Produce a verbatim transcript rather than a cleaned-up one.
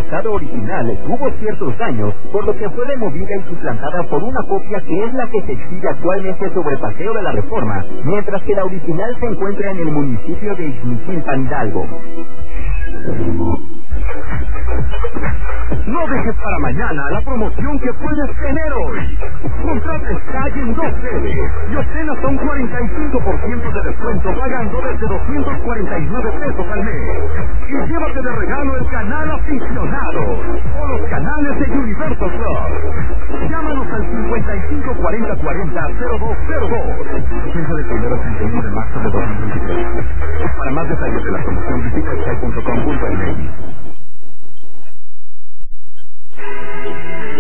estado original tuvo ciertos daños, por lo que fue removida y suplantada por una copia que es la que se exhibe actualmente sobre Paseo de la Reforma, mientras que la original se encuentra en el municipio de Ixmiquilpan, Hidalgo. No dejes para mañana la promoción que puedes tener hoy. Contrata Sky en dos sedes y obtén hasta un cuarenta y cinco por ciento de descuento pagando desde doscientos cuarenta y nueve pesos al mes. Y llévate de regalo el canal Aficionado o los canales de Universo Plus. Llámanos al cincuenta y cinco cuarenta cuarenta cero dos cero dos. Fecha del primero al treinta y uno de marzo de dos mil veintitrés. Para más detalles de la promoción visita sky punto com punto m x.